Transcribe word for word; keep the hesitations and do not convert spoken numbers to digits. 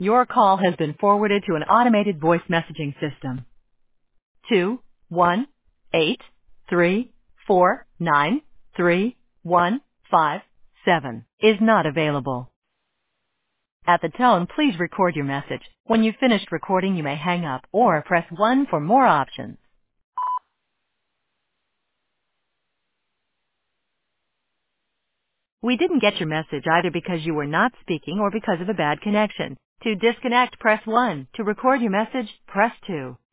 Your call has been forwarded to an automated voice messaging system. Two one eight three four nine three one five seven is not available. At the tone, please record your message. When you've finished recording, you may hang up or press one for more options. We didn't get your message either because you were not speaking or because of a bad connection. To disconnect, press one. To record your message, press two.